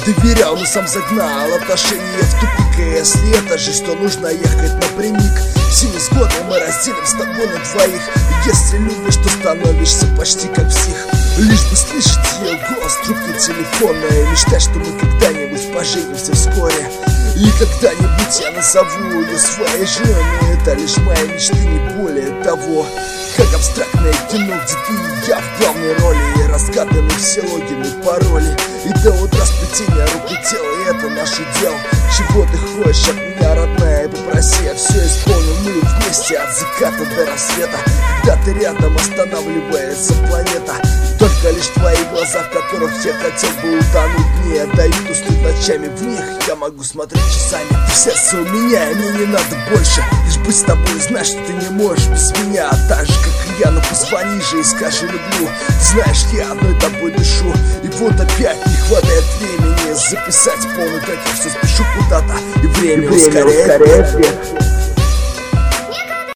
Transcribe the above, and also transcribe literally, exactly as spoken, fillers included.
доверял, но сам загнал отношения в тупик. И если это жизнь, то нужно ехать напрямик. Все невзгоды мы разделим с тобой на двоих. Если любишь, то становишься почти как псих. Лишь бы слышать ее голос в трубке телефона и мечтать, что мы когда-нибудь поженимся вскоре. И когда-нибудь я назову ее своей женой. Это лишь мои мечты, не более того. Как абстрактное кино, где ты и я в главной роли. И разгаданы все логины, пароли. И до утра сплетения рук и тела, и это наше дело. Чего ты хочешь от меня, родная, и попроси, я все исполню. Мы вместе от заката до рассвета. Когда ты рядом, останавливается планета. Только лишь твои глаза, в которых я хотел бы утонуть. Не отдают, уснуть ночами в них. Я могу смотреть часами. Ты в сердце у меня, и мне не надо больше. Лишь быть с тобой и знать, что ты не можешь без меня. Так же, как и я, ну позвони же и скажи люблю. Ты знаешь, я одной тобой дышу. И вот опять не хватает времени записать полный трек. Я все спешу куда-то, и время, время ускоряет.